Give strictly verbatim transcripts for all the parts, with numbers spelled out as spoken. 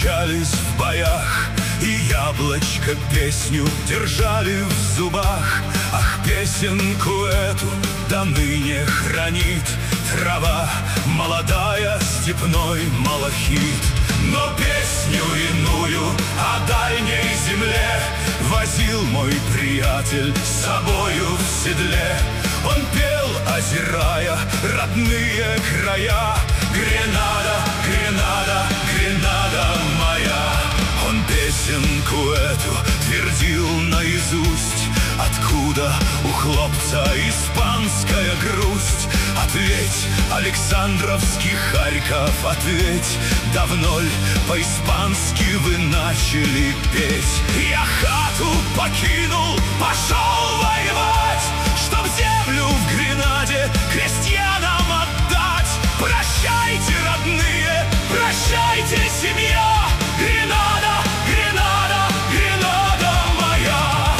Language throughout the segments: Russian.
мчались в боях, и яблочко песню держали в зубах. Ах, песенку эту до ныне хранит трава молодая, степной малахит. Но песню иную о дальней земле возил мой приятель с собою в седле. Он пел, озирая родные края: Гренада, Гренада, Гренада моя. Он песенку эту твердил наизусть: откуда у хлопца испанская грусть? Ответь, Александровский Харьков, ответь, давно ль по-испански вы начали петь? Я хату покинул, пошел воевать, чтоб землю в Гренаде крестьянам отдать. Прощайте, родные, прощайте, семья, Гренада, Гренада, Гренада моя.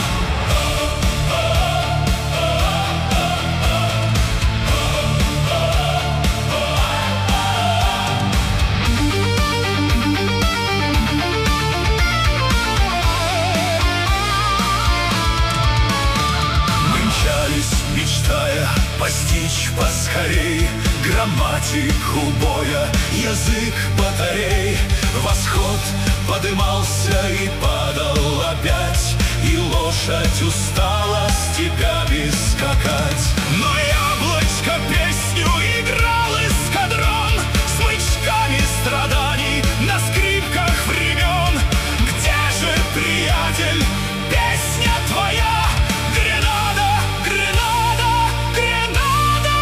Мы мчались, мечтая постичь поскорей грамматику боя, язык батарей. Восход подымался и падал опять, и лошадь устала степями скакать. Но яблочко песню играл эскадрон, смычками страданий на скрипках времен. Где же, приятель, песня твоя? Гренада, Гренада, Гренада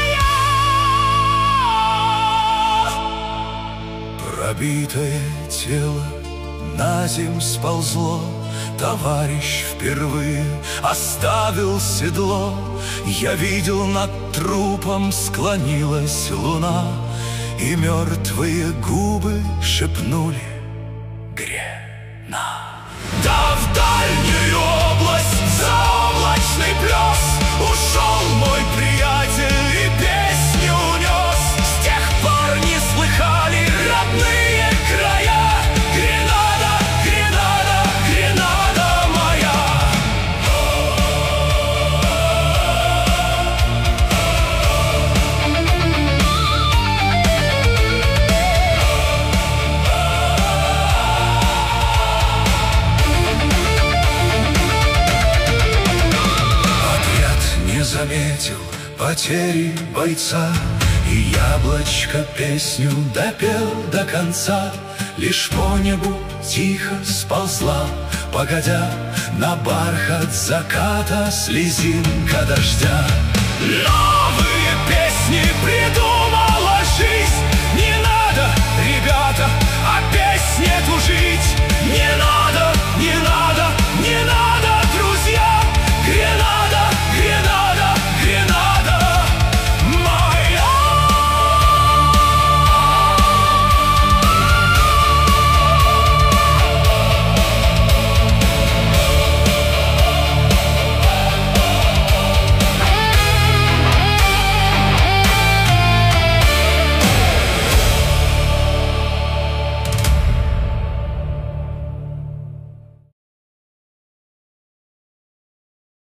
моя. Пробитое тело на земь сползло, товарищ впервые оставил седло. Я видел, над трупом склонилась луна, и мертвые губы шепнули: Грена. Да в дальнюю область за облачный плес ушел мой приятель и песню унес. С тех пор не слыхали родные края: Гренада, Гренада, Гренада моя. Отряд не заметил потери бойца, и яблочко песню допел до конца. Лишь по небу тихо сползла, погодя, на бархат заката слезинка дождя. Новые песни придут.